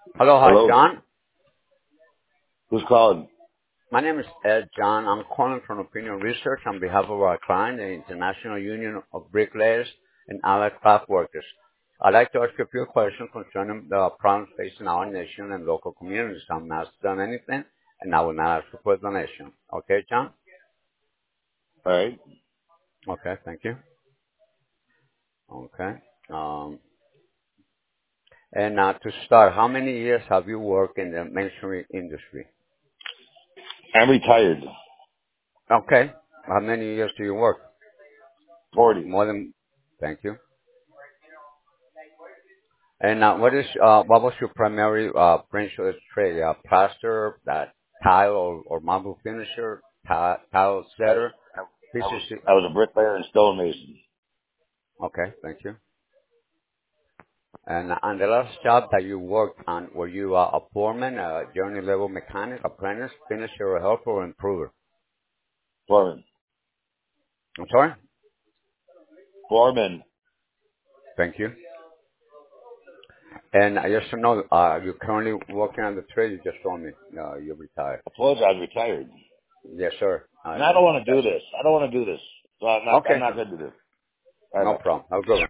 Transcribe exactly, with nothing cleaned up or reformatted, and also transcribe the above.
Hello. Hi, Hello? John. Who's calling? My name is Ed John. I'm calling from Opinion Research on behalf of our client, the International Union of Bricklayers and Allied Craft Workers. I'd like to ask you a few questions concerning the problems facing our nation and local communities. I'm not done anything, and I will not ask you for a donation. Okay, John? All right. Okay, thank you. Okay. Um, and uh, to start, how many years have you worked in the masonry industry? I'm retired. Okay. How many years do you work? forty. More than. Thank you. And uh, what is uh, what was your primary uh, branch of trade? Uh, plaster, that tile or, or marble finisher, tile, tile I, setter, I, I was pieces. I was a bricklayer and stonemason. Okay, thank you. And on the last job that you worked on, were you uh, a foreman, a journey level mechanic, apprentice, finisher, or helper, or improver? Foreman. I'm sorry. Foreman. Thank you. And I just to know, uh, you're currently working on the trade. You just told me uh, you're retired. I told you I was retired. Yes, sir. Uh, And I don't want to do that's this. I don't want to do this. So I'm not, I'm okay. not going to do this. Bye No bye. problem. Have a good one.